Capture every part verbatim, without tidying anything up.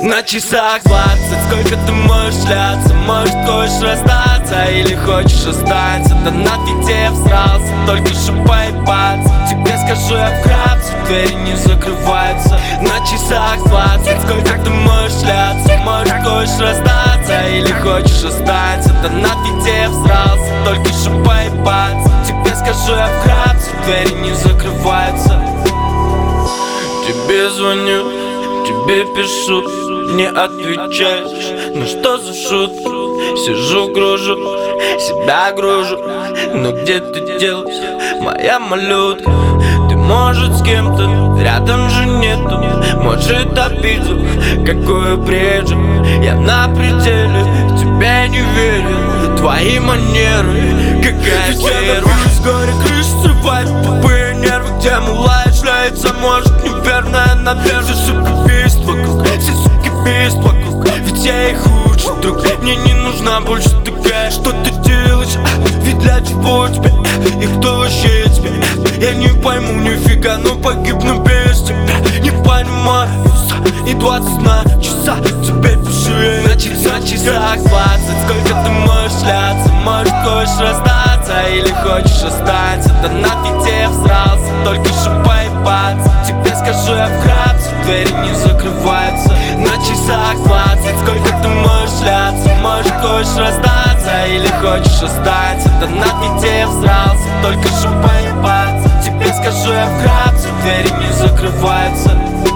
На часах двадцать, сколько ты можешь шляться? Может, хочешь расстаться или хочешь останься? Да нафиг тебе всрался, только чтоб поебаться. Тебе скажу я вкратце, двери не закрываются. На часах двадцать, сколько ты можешь шляться? Может, хочешь расстаться или хочешь останься? Да нафиг тебе всрался, только чтоб поебаться. Тебе скажу я вкратце, двери не закрываются. Тебе звоню, тебе пишу, не отвечаешь. Ну что за шутка? Сижу, гружу, себя гружу. Но где ты делась, моя малютка? Ты, может, с кем-то, рядом же нету. Может, обидел, какую брежу. Я на пределе, в тебя не верю. Твои манеры, какая серва. С горя крыша срывает тупые нервы. Где малая шляется, может, неверная наверное. Все суки бесит вокруг, все суки бесит вокруг. Ведь я их лучший друг. Мне не нужна больше такая. Что ты делаешь? А, ведь для чего тебе? И кто вообще тебе? Я не пойму нифига, но погибну без тебя. Не понимаю, и двадцать на часа. Тебе пишу я на часах, часах двадцать. Сколько ты можешь шляться? Может, хочешь расстаться или хочешь останься? Да нафиг тебе всрался, только чтоб поебаться. Тебе скажу я вкратце, двери не закрываются. На часах двадцать, сколько ты можешь шляться? Может, хочешь расстаться или хочешь останься? Да нафиг тебе всрался, только чтоб поебаться. Тебе скажу я вкратце, двери не закрываются.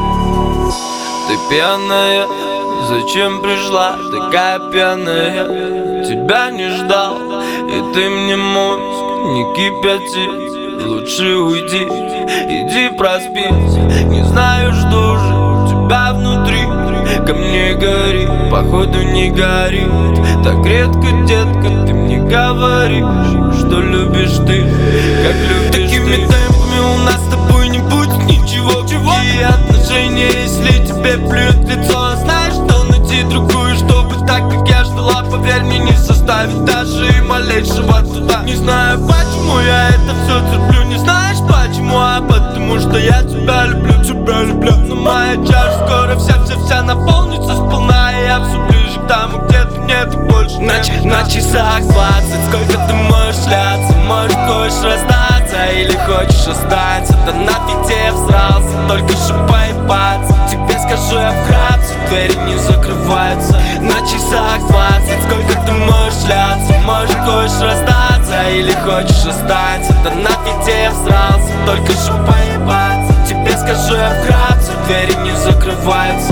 Ты пьяная, зачем пришла такая пьяная? Тебя не ждал, и ты мне мозг не кипяти. Лучше уйди, иди проспись. Не знаю, что же тебя внутри. Ко мне горит, походу не горит. Так редко, детка, ты мне говоришь, что любишь ты, как любишь ты. Такими темпами у нас с тобой не будет ничего. Какие отношения, если тебе плюет в лицо? Знаешь, что найти другую, чтобы так, как я ждала. Поверь мне, не составит даже и малейшего труда. Не знаю, почему я это все терплю. Не знаешь почему, а потому что я тебя люблю, тебя люблю. Но моя чаша скоро вся-вся-вся наполнится сполна. И я все ближе к тому, где ты нет больше на, на часах двадцать, сколько ты можешь шляться? Может, хочешь расстаться или хочешь останься? Да нафиг тебе всрался, только чтоб поебаться. Тебе скажу я вкратце, двери не закрываются. На часах двадцать, сколько ты можешь шляться? Может, хочешь расстаться или хочешь останься? Да нафиг тебе всрался, только чтоб поебаться. Тебе скажу я вкратце, двери не закрываются.